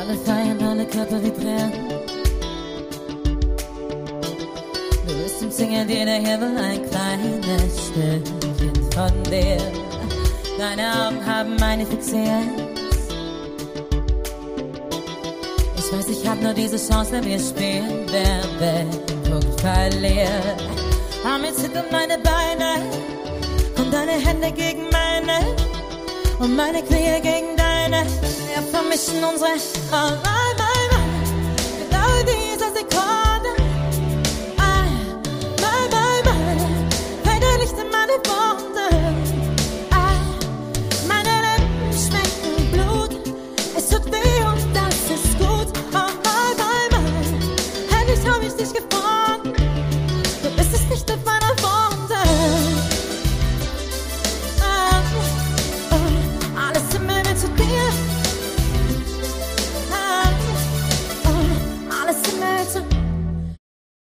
Alle feiern, alle Körper vibrieren. Du bist im Singen, dir der Himmel ein kleines Stückchen von dir. Deine Augen haben meine fixiert. Ich weiß, ich hab nur diese Chance, wenn wir spielen. Wer wegguckt, verliert. Arme zittern meine Beine und deine Hände gegen meine und meine Knie gegen deine. Wir vermischen unsere genau in dieser Sekunde.